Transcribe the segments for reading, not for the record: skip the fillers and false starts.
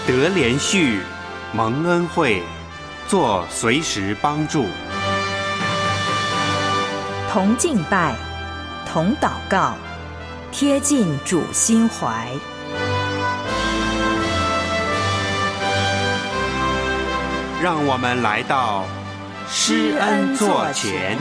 得连续，蒙恩惠，做随时帮助。 同敬拜，同祷告，贴近主心怀。 让我们来到施恩座前。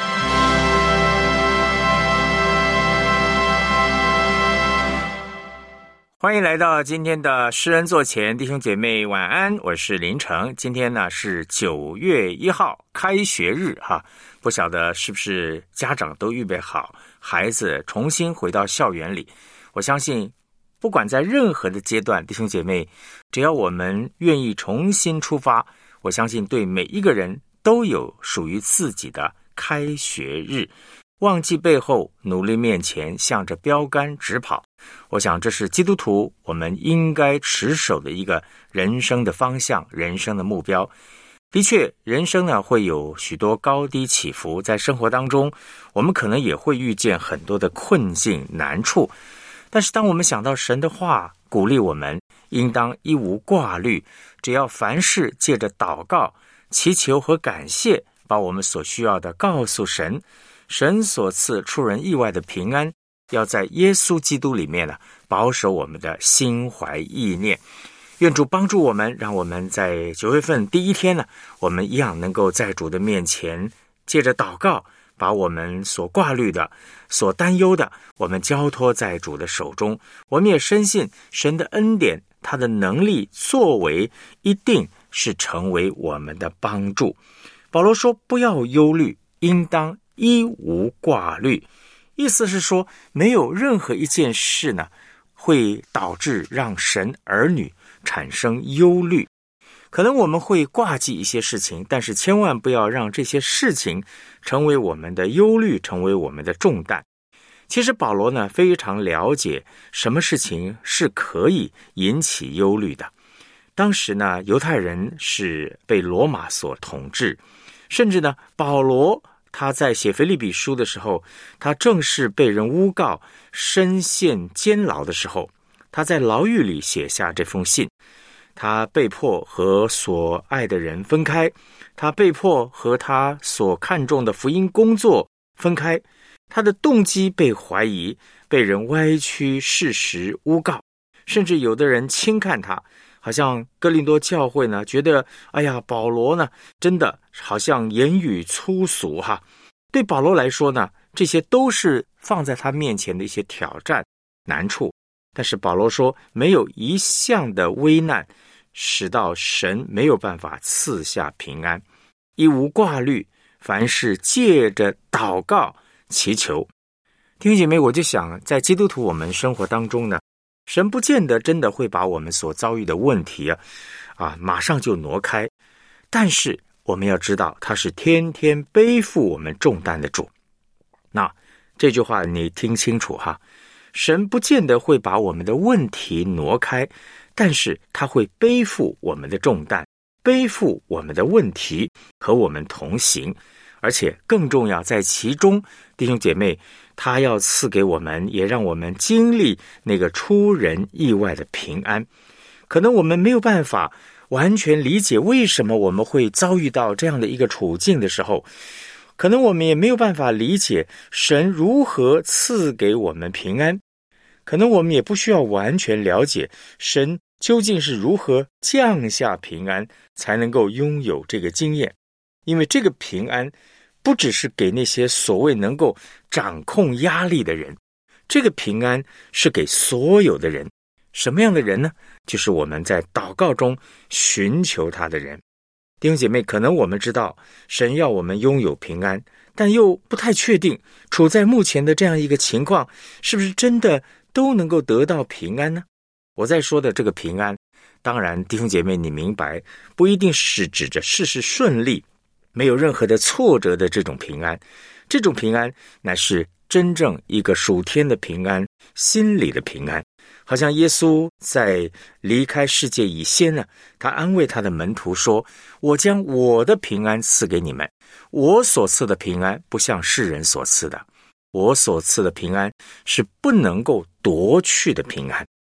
欢迎来到今天的施恩座前，弟兄姐妹晚安，我是林成。今天呢是9月1号，开学日哈，不晓得是不是家长都预备好孩子重新回到校园里。我相信不管在任何的阶段，弟兄姐妹只要我们愿意重新出发，我相信对每一个人都有属于自己的开学日。忘记背后，努力面前，向着标杆直跑。我想这是基督徒我们应该持守的一个人生的方向，人生的目标。的确，人生呢会有许多高低起伏，在生活当中我们可能也会遇见很多的困境难处，但是当我们想到神的话鼓励我们应当一无挂虑，只要凡事借着祷告、祈求和感谢，把我们所需要的告诉神，神所赐出人意外的平安，要在耶稣基督里面呢，保守我们的心怀意念。愿主帮助我们，让我们在9月份第一天呢，我们一样能够在主的面前，借着祷告，把我们所挂虑的、所担忧的，我们交托在主的手中。我们也深信神的恩典，他的能力作为，一定是成为我们的帮助。保罗说，不要忧虑，应当一无挂虑。意思是说，没有任何一件事呢，会导致让神儿女产生忧虑。可能我们会挂记一些事情，但是千万不要让这些事情成为我们的忧虑，成为我们的重担。其实保罗呢，非常了解什么事情是可以引起忧虑的。当时呢，犹太人是被罗马所统治，甚至呢，保罗他在写腓立比书的时候，他正是被人诬告身陷监牢的时候，他在牢狱里写下这封信。他被迫和所爱的人分开，他被迫和他所看重的福音工作分开，他的动机被怀疑，被人歪曲事实诬告，甚至有的人轻看他，好像哥林多教会呢，觉得哎呀，保罗呢真的好像言语粗俗哈。对保罗来说呢，这些都是放在他面前的一些挑战难处。但是保罗说，没有一项的危难使到神没有办法赐下平安，一无挂虑，凡事借着祷告祈求。弟兄姐妹，我就想在基督徒我们生活当中呢，神不见得真的会把我们所遭遇的问题马上就挪开，但是我们要知道他是天天背负我们重担的主。那这句话你听清楚哈，神不见得会把我们的问题挪开，但是他会背负我们的重担，背负我们的问题，和我们同行。而且更重要，在其中弟兄姐妹，他要赐给我们，也让我们经历那个出人意外的平安。可能我们没有办法完全理解为什么我们会遭遇到这样的一个处境的时候，可能我们也没有办法理解神如何赐给我们平安，可能我们也不需要完全了解神究竟是如何降下平安才能够拥有这个经验。因为这个平安不只是给那些所谓能够掌控压力的人，这个平安是给所有的人。什么样的人呢？就是我们在祷告中寻求他的人。弟兄姐妹，可能我们知道神要我们拥有平安，但又不太确定处在目前的这样一个情况，是不是真的都能够得到平安呢？我在说的这个平安，当然弟兄姐妹你明白，不一定是指着事事顺利，没有任何的挫折的这种平安。这种平安乃是真正一个属天的平安，心里的平安。好像耶稣在离开世界以先呢，他安慰他的门徒说，我将我的平安赐给你们，我所赐的平安不像世人所赐的，我所赐的平安是不能够夺去的平安。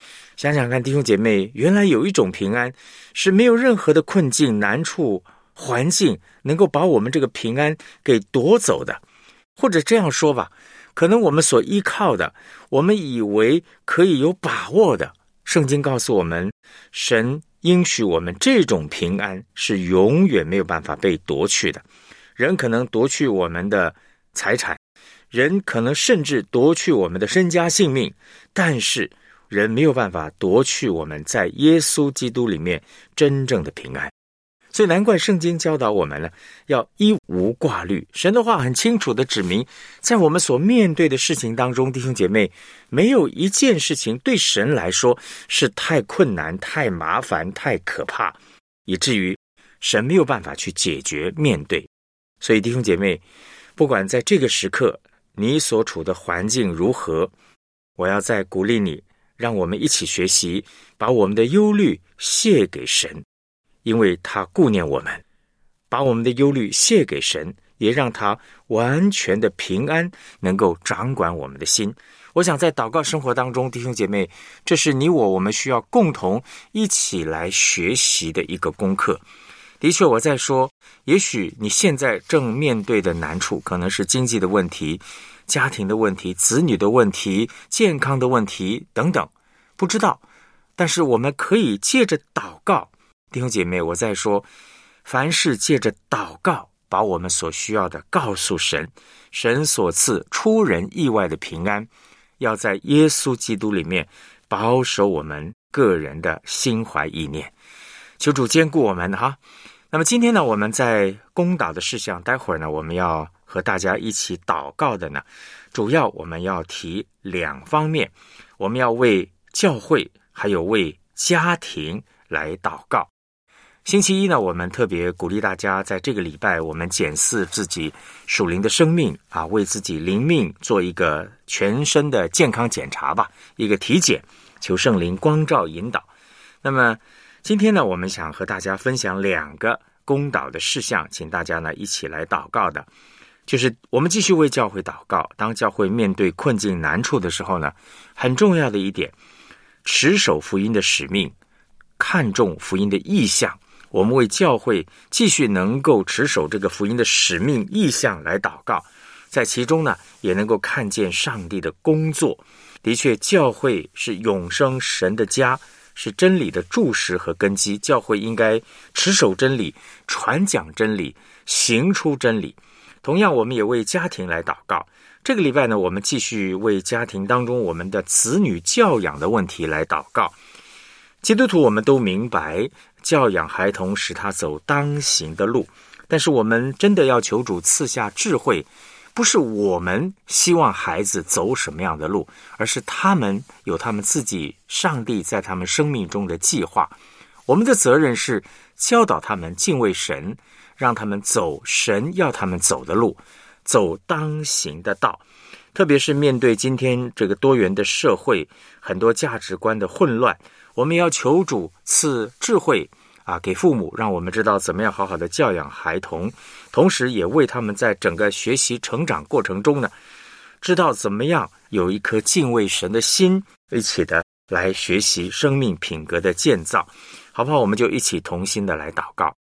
想想看，弟兄姐妹，原来有一种平安是没有任何的困境、难处、环境能够把我们这个平安给夺走的。或者这样说吧，可能我们所依靠的，我们以为可以有把握的，圣经告诉我们，神应许我们这种平安是永远没有办法被夺去的。人可能夺去我们的财产，人可能甚至夺去我们的身家性命，但是人没有办法夺去我们在耶稣基督里面真正的平安。所以难怪圣经教导我们呢，要一无挂虑。神的话很清楚的指明，在我们所面对的事情当中，弟兄姐妹，没有一件事情对神来说是太困难、太麻烦、太可怕，以至于神没有办法去解决面对。所以弟兄姐妹，不管在这个时刻你所处的环境如何，我要再鼓励你，让我们一起学习，把我们的忧虑卸给神，因为他顾念我们，把我们的忧虑卸给神，也让他完全的平安能够掌管我们的心。我想在祷告生活当中，弟兄姐妹，这是你我们需要共同一起来学习的一个功课。的确，我在说，也许你现在正面对的难处可能是经济的问题、家庭的问题、子女的问题、健康的问题等等，不知道。但是我们可以借着祷告，弟兄姐妹，我在说，凡事借着祷告，把我们所需要的告诉神，神所赐出人意外的平安，要在耶稣基督里面保守我们个人的心怀意念。求主坚固我们哈。那么今天呢，我们在公祷的事项，待会儿呢，我们要和大家一起祷告的呢，主要我们要提2方面，我们要为教会还有为家庭来祷告。星期一呢，我们特别鼓励大家在这个礼拜，我们检视自己属灵的生命啊，为自己灵命做一个全身的健康检查吧，一个体检，求圣灵光照引导。那么今天呢，我们想和大家分享2个公祷的事项，请大家呢一起来祷告的，就是我们继续为教会祷告。当教会面对困境难处的时候呢，很重要的一点，持守福音的使命，看重福音的意向，我们为教会继续能够持守这个福音的使命意向来祷告，在其中呢，也能够看见上帝的工作。的确，教会是永生神的家，是真理的柱石和根基，教会应该持守真理，传讲真理，行出真理。同样，我们也为家庭来祷告。这个礼拜呢，我们继续为家庭当中我们的子女教养的问题来祷告。基督徒我们都明白，教养孩童使他走当行的路，但是我们真的要求主赐下智慧，不是我们希望孩子走什么样的路，而是他们有他们自己上帝在他们生命中的计划。我们的责任是教导他们敬畏神，让他们走神要他们走的路，走当行的道。特别是面对今天这个多元的社会，很多价值观的混乱，我们要求主赐智慧给父母，让我们知道怎么样好好的教养孩童，同时也为他们在整个学习成长过程中呢，知道怎么样有一颗敬畏神的心，一起的来学习生命品格的建造。好不好？我们就一起同心的来祷告。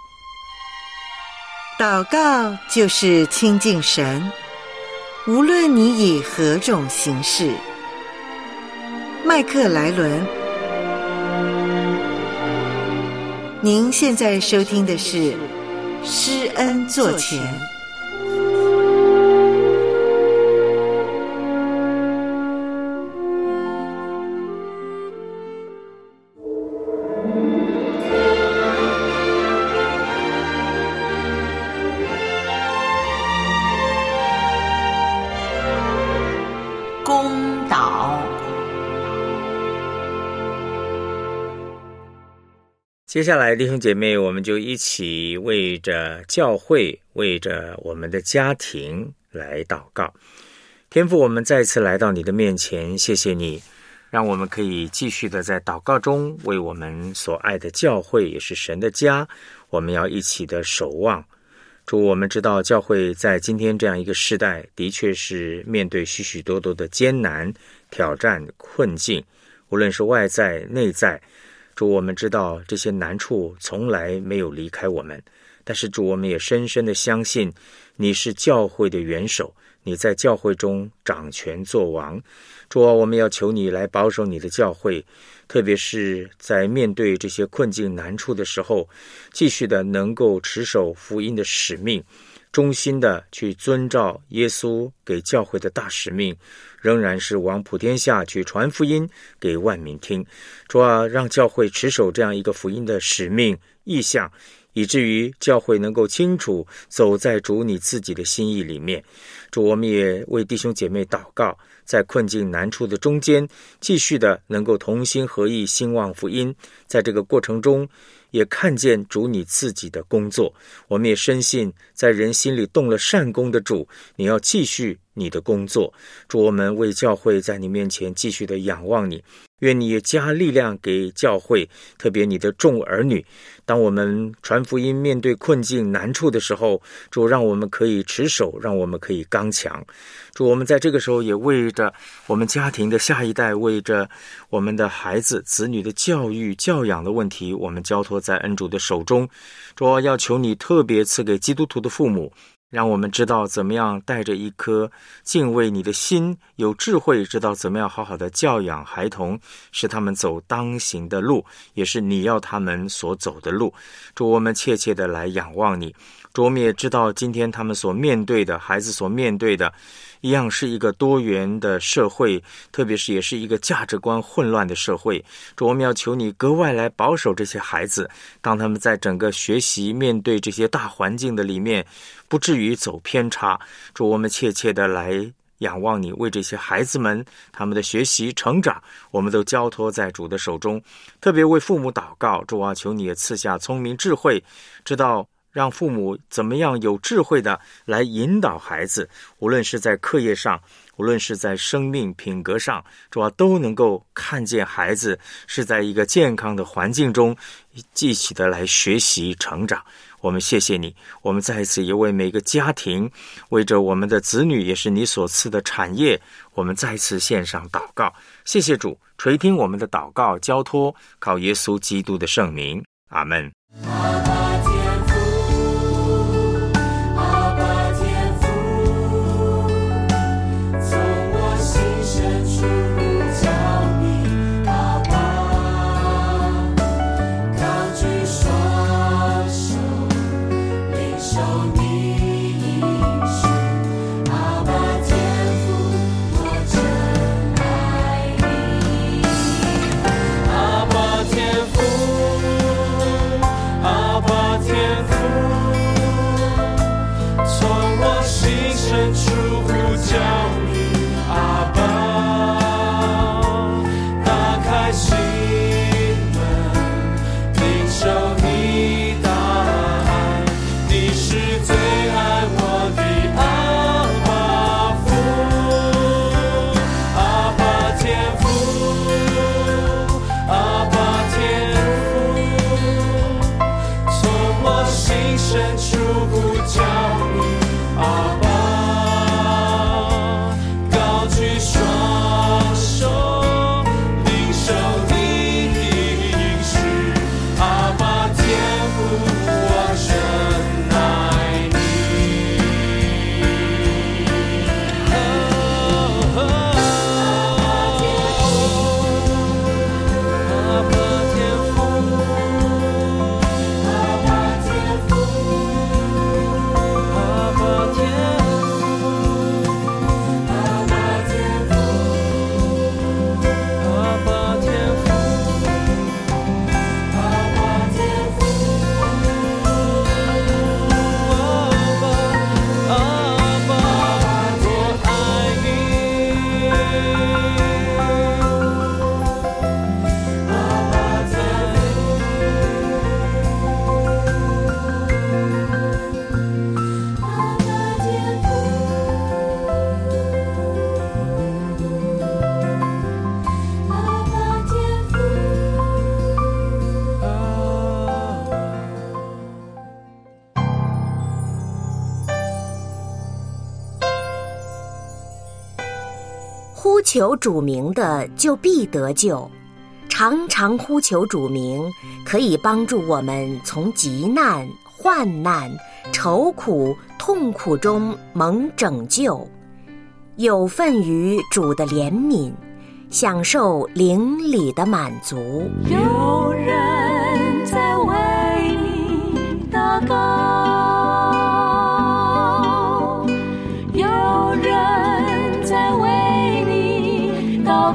祷告就是亲近神，无论你以何种形式。麦克莱伦。您现在收听的是施恩座前。 公祷。 接下来弟兄姐妹，我们就一起为着教会，为着我们的家庭来祷告。天父，我们再次来到你的面前，谢谢你让我们可以继续的在祷告中为我们所爱的教会，也是神的家，我们要一起的守望。主，我们知道教会在今天这样一个时代，的确是面对许许多多的艰难、挑战、困境， 无论是外在内在。主，我们知道这些难处从来没有离开我们，但是主，我们也深深的相信你是教会的元首，你在教会中掌权作王。主啊，我们要求你来保守你的教会，特别是在面对这些困境难处的时候，继续的能够持守福音的使命，忠心的去遵照耶稣给教会的大使命，仍然是往普天下去传福音给万民听。主啊，让教会持守这样一个福音的使命意向，以至于教会能够清楚走在主你自己的心意里面。主，我们也为弟兄姐妹祷告，在困境难处的中间，继续的能够同心合意兴旺福音，在这个过程中也看见主你自己的工作。我们也深信在人心里动了善工的主，你要继续你的工作。主，我们为教会在你面前继续的仰望你，愿你也加力量给教会，特别你的众儿女。当我们传福音面对困境难处的时候，主，让我们可以持守，让我们可以刚强。主，我们在这个时候也为着我们家庭的下一代，为着我们的孩子子女的教育教养的问题，我们交托在恩主的手中。主，要求你特别赐给基督徒的父母，让我们知道怎么样带着一颗敬畏你的心，有智慧，知道怎么样好好的教养孩童，使他们走当行的路，也是你要他们所走的路。主，我们切切的来仰望你。主，我们也知道今天他们所面对的，孩子所面对的一样是一个多元的社会，特别是也是一个价值观混乱的社会。主，我们要求你格外来保守这些孩子，当他们在整个学习面对这些大环境的里面，不至于走偏差。主，我们切切的来仰望你，为这些孩子们他们的学习成长，我们都交托在主的手中。特别为父母祷告，主啊，求你也赐下聪明智慧，知道让父母怎么样有智慧的来引导孩子，无论是在课业上，无论是在生命品格上，主啊，都能够看见孩子是在一个健康的环境中继续的来学习成长。我们谢谢你，我们再一次也为每个家庭，为着我们的子女，也是你所赐的产业，我们再次献上祷告。谢谢主，垂听我们的祷告，交托靠耶稣基督的圣名，阿们。 呼求主名的就必得救， 常常呼求主名，可以帮助我们从急难、患难、愁苦、痛苦中蒙拯救，有份于主的怜悯，享受灵里的满足。 有人在为你祷告，有人在为你祷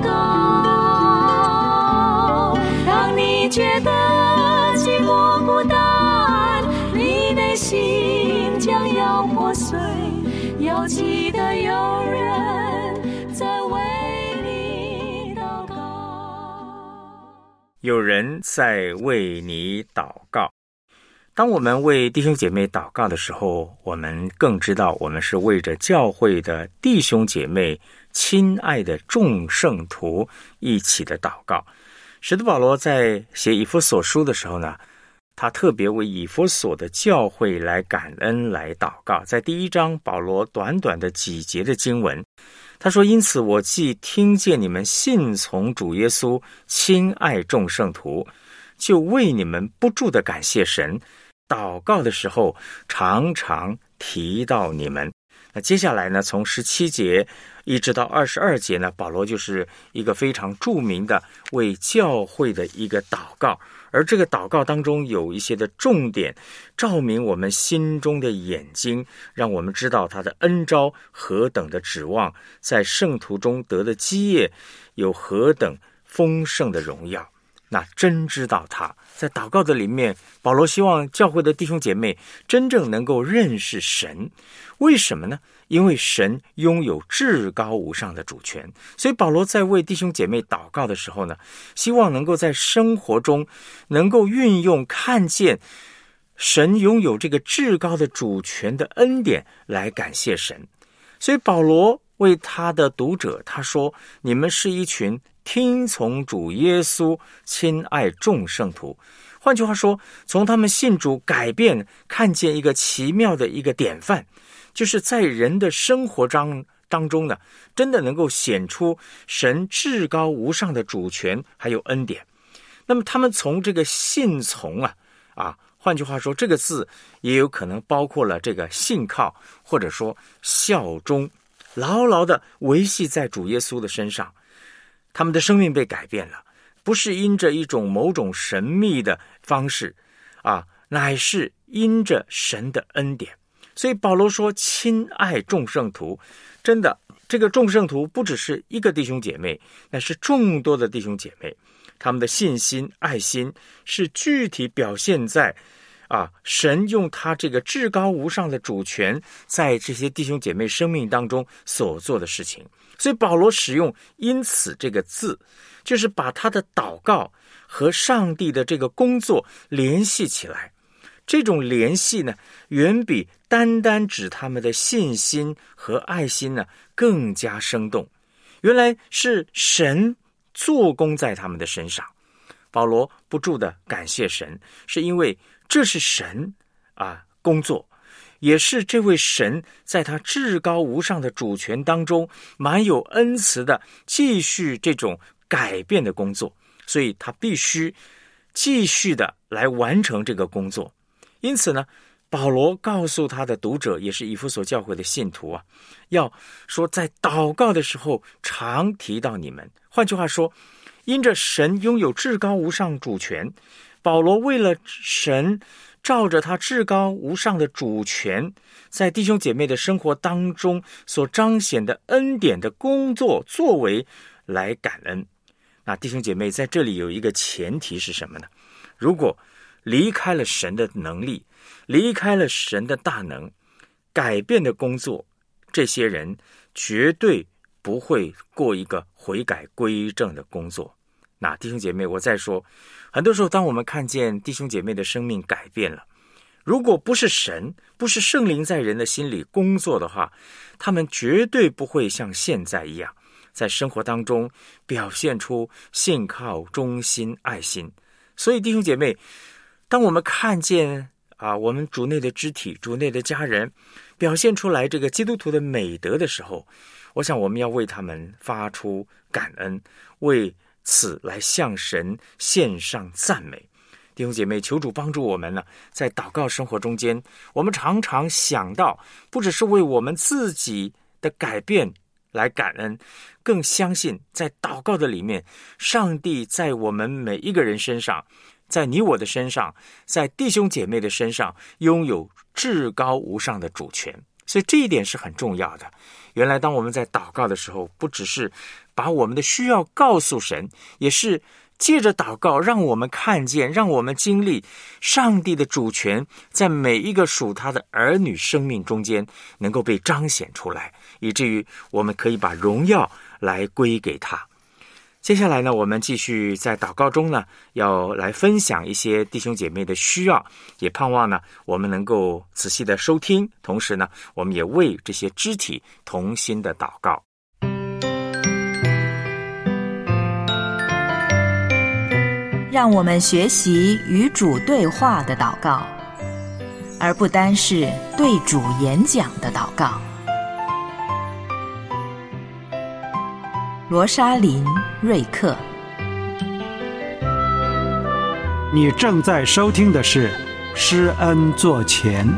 告。当你觉得寂寞孤单，你内心将要破碎，要记得有人在为你祷告。 有人在为你祷告。当我们为弟兄姐妹祷告的时候，我们更知道我们是为着教会的弟兄姐妹、亲爱的众圣徒一起的祷告。使徒保罗在写以弗所书的时候呢，他特别为以弗所的教会来感恩来祷告。在第1章，保罗短短的几节的经文，他说：因此我既听见你们信从主耶稣，亲爱众圣徒，就为你们不住的感谢神，祷告的时候常常提到你们。那接下来呢，从17节一直到22节呢，保罗就是一个非常著名的为教会的一个祷告，而这个祷告当中有一些的重点，照明我们心中的眼睛，让我们知道他的恩召何等的指望，在圣徒中得的基业有何等丰盛的荣耀。那真知道他在祷告的里面，保罗希望教会的弟兄姐妹真正能够认识神。为什么呢？因为神拥有至高无上的主权，所以保罗在为弟兄姐妹祷告的时候呢，希望能够在生活中能够运用看见神拥有这个至高的主权的恩典来感谢神。所以保罗为他的读者他说，你们是一群听从主耶稣、亲爱众圣徒。换句话说，从他们信主改变，看见一个奇妙的一个典范，就是在人的生活当中呢，真的能够显出神至高无上的主权还有恩典。那么他们从这个信从换句话说，这个字也有可能包括了这个信靠，或者说效忠，牢牢的维系在主耶稣的身上。他们的生命被改变了，不是因着一种某种神秘的方式乃是因着神的恩典。所以保罗说，亲爱众圣徒，真的这个众圣徒不只是一个弟兄姐妹，乃是众多的弟兄姐妹，他们的信心、爱心是具体表现在神用他这个至高无上的主权在这些弟兄姐妹生命当中所做的事情。所以保罗使用因此这个字，就是把他的祷告和上帝的这个工作联系起来。这种联系呢，远比单单指他们的信心和爱心呢更加生动。原来是神做工在他们的身上。保罗不住的感谢神，是因为这是神工作，也是这位神在他至高无上的主权当中蛮有恩慈的继续这种改变的工作，所以他必须继续的来完成这个工作。因此呢，保罗告诉他的读者，也是以弗所教会的信徒要说在祷告的时候常提到你们。换句话说，因着神拥有至高无上主权，保罗为了神照着他至高无上的主权，在弟兄姐妹的生活当中所彰显的恩典的工作作为来感恩。那弟兄姐妹在这里有一个前提是什么呢？如果离开了神的能力，离开了神的大能改变的工作，这些人绝对不会过一个悔改归正的工作。那弟兄姐妹，我再说，很多时候当我们看见弟兄姐妹的生命改变了，如果不是神，不是圣灵在人的心里工作的话，他们绝对不会像现在一样在生活当中表现出信靠、忠心、爱心。所以弟兄姐妹，当我们看见我们主内的肢体、主内的家人表现出来这个基督徒的美德的时候，我想我们要为他们发出感恩，为此来向神献上赞美。弟兄姐妹，求主帮助我们呢，在祷告生活中间，我们常常想到，不只是为我们自己的改变来感恩，更相信在祷告的里面，上帝在我们每一个人身上，在你我的身上，在弟兄姐妹的身上，拥有至高无上的主权。所以这一点是很重要的。原来当我们在祷告的时候，不只是把我们的需要告诉神，也是借着祷告让我们看见，让我们经历上帝的主权在每一个属他的儿女生命中间能够被彰显出来，以至于我们可以把荣耀来归给他。接下来呢，我们继续在祷告中呢，要来分享一些弟兄姐妹的需要，也盼望呢，我们能够仔细的收听，同时呢，我们也为这些肢体同心的祷告。 让我们学习与主对话的祷告，而不单是对主演讲的祷告。罗莎琳·瑞克。 你正在收听的是施恩座前。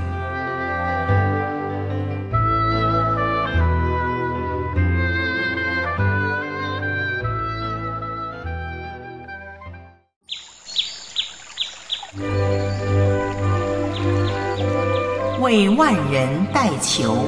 为万人代求。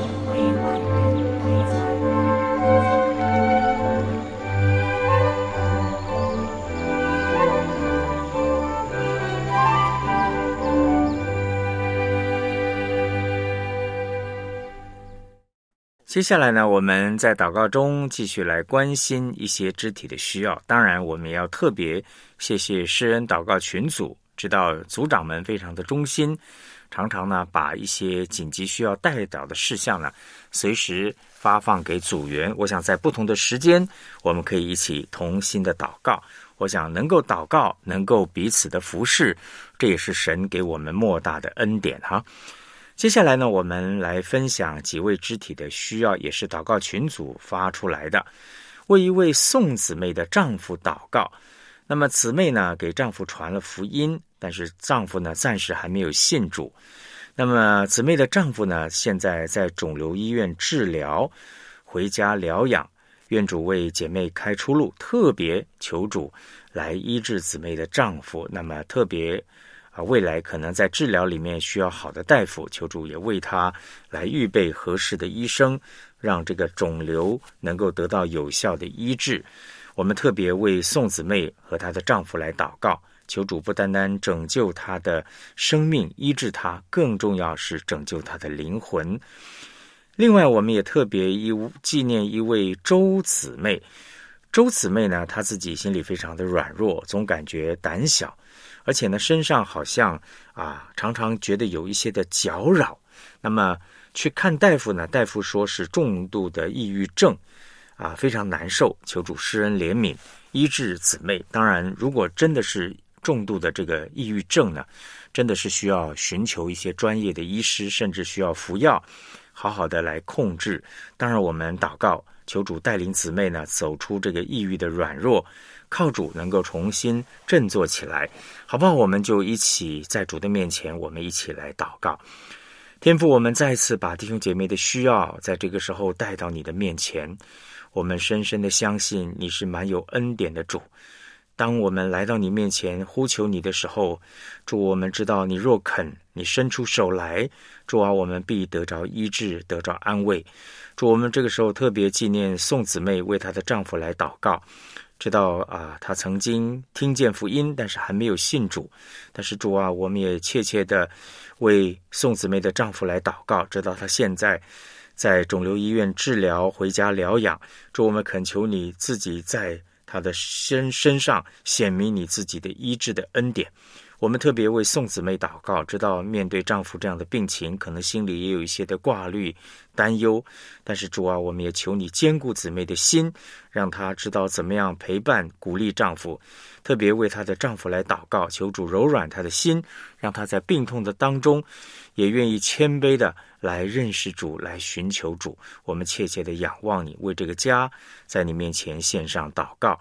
接下来呢，我们在祷告中继续来关心一些肢体的需要。当然，我们也要特别谢谢施恩祷告群组，知道组长们非常的忠心，常常呢把一些紧急需要代祷的事项呢，随时发放给组员。我想在不同的时间，我们可以一起同心的祷告。我想能够祷告，能够彼此的服侍，这也是神给我们莫大的恩典哈。接下来呢，我们来分享几位肢体的需要，也是祷告群组发出来的。为一位宋姊妹的丈夫祷告。那么姊妹呢，给丈夫传了福音，但是丈夫呢，暂时还没有信主。那么姊妹的丈夫呢，现在在肿瘤医院治疗，回家疗养。愿主为姐妹开出路，特别求主来医治姊妹的丈夫。那么特别未来可能在治疗里面需要好的大夫，求主也为他来预备合适的医生，让这个肿瘤能够得到有效的医治。我们特别为宋姊妹和她的丈夫来祷告，求主不单单拯救她的生命，医治她，更重要是拯救她的灵魂。另外，我们也特别纪念一位周姊妹。周姊妹呢，她自己心里非常的软弱，总感觉胆小，而且呢，身上好像常常觉得有一些的搅扰。那么去看大夫呢，大夫说是重度的抑郁症，非常难受，求主施恩怜悯，医治姊妹。当然，如果真的是重度的这个抑郁症呢，真的是需要寻求一些专业的医师，甚至需要服药，好好的来控制。当然，我们祷告，求主带领姊妹呢走出这个抑郁的软弱，靠主能够重新振作起来，好不好？我们就一起在主的面前，我们一起来祷告。天父，我们再次把弟兄姐妹的需要在这个时候带到你的面前，我们深深的相信你是满有恩典的主。当我们来到你面前呼求你的时候，主，我们知道你若肯，你伸出手来，主啊，我们必得着医治，得着安慰。主，我们这个时候特别纪念宋姊妹，为她的丈夫来祷告。知道她曾经听见福音，但是还没有信主。但是主啊，我们也切切的为宋姊妹的丈夫来祷告，知道她现在在肿瘤医院治疗，回家疗养。主，我们恳求你自己在她的身上显明你自己的医治的恩典。我们特别为宋姊妹祷告，知道面对丈夫这样的病情，可能心里也有一些的挂虑担忧，但是主啊，我们也求你坚固姊妹的心，让她知道怎么样陪伴鼓励丈夫。特别为她的丈夫来祷告，求主柔软她的心，让她在病痛的当中也愿意谦卑的来认识主，来寻求主。我们切切的仰望你，为这个家在你面前献上祷告。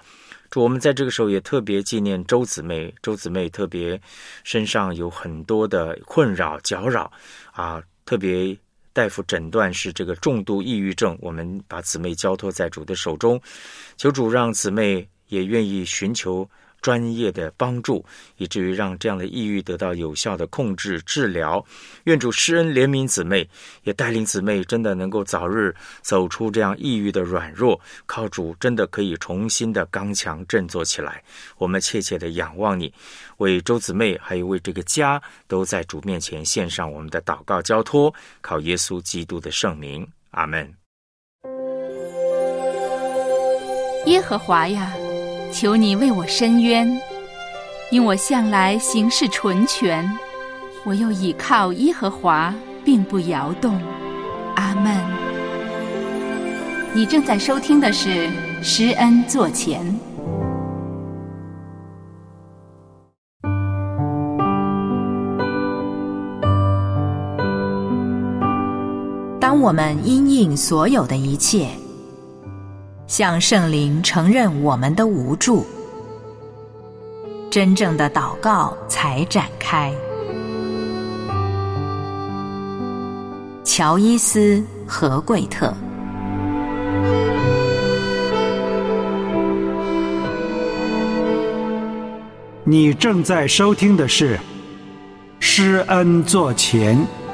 主，我们在这个时候也特别纪念周姊妹，周姊妹特别身上有很多的困扰搅扰啊，特别大夫诊断是这个重度抑郁症，我们把姊妹交托在主的手中，求主让姊妹也愿意寻求专业的帮助，以至于让这样的抑郁得到有效的控制治疗。愿主施恩怜悯姊妹，也带领姊妹真的能够早日走出这样抑郁的软弱，靠主真的可以重新的刚强振作起来。我们切切的仰望你，为周姊妹还有为这个家都在主面前献上我们的祷告交托，靠耶稣基督的圣名，阿们。 耶和华呀，求你为我伸冤，因我向来行事纯全，我又倚靠耶和华，并不摇动。阿们。你正在收听的是施恩座前。 当我们因应所有的一切，向圣灵承认我们的无助，真正的祷告才展开。乔伊斯·何贵特。 你正在收听的是施恩座前。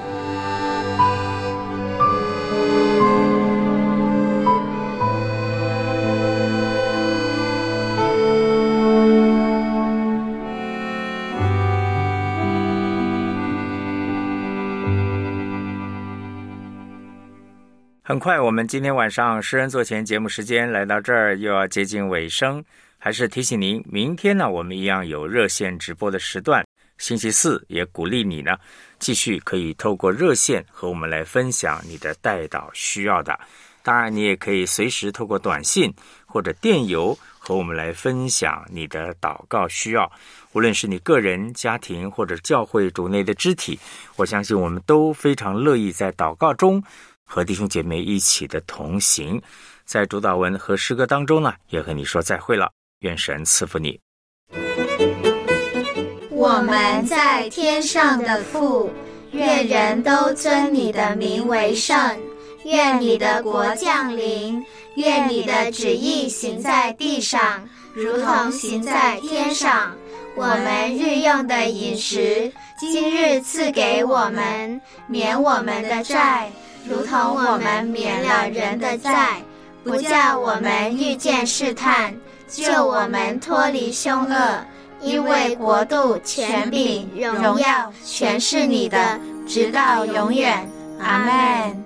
很快我们今天晚上施恩座前节目时间来到这儿又要接近尾声，还是提醒您，明天呢我们一样有热线直播的时段，星期四也鼓励你呢继续可以透过热线和我们来分享你的代祷需要的。当然你也可以随时透过短信或者电邮和我们来分享你的祷告需要，无论是你个人、家庭或者教会主内的肢体，我相信我们都非常乐意在祷告中和弟兄姐妹一起的同行。在主祷文和诗歌当中呢，也和你说再会了，愿神赐福你。 我们在天上的父，愿人都尊你的名为圣，愿你的国降临，愿你的旨意行在地上，如同行在天上。我们日用的饮食，今日赐给我们，免我们的债，如同我们免了人的债，不叫我们遇见试探，救我们脱离凶恶。因为国度、权柄、荣耀，全是你的，直到永远。阿们。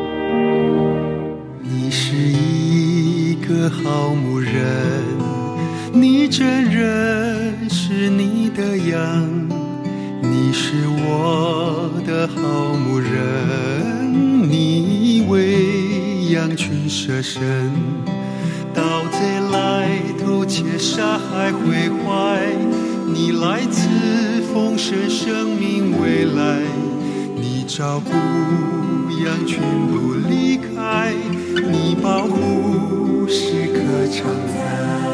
你是一个好牧人，你真认识你的羊，你是我的好牧人，你为羊群舍身，盗贼来偷窃杀害毁坏，你来自丰盛生命未来，你照顾羊群不离开，你保护时刻常在。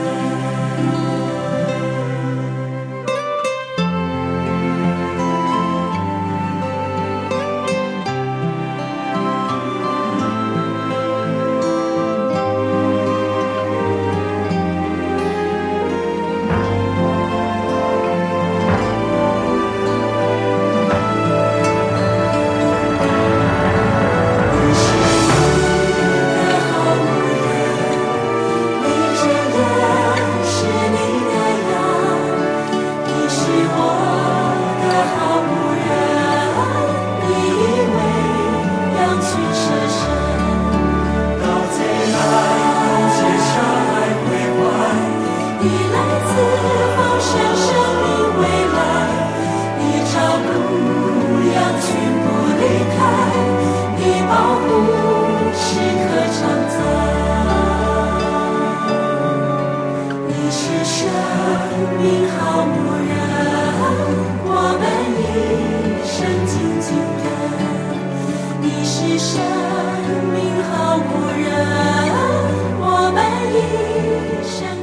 你是生命好牧人，我们一生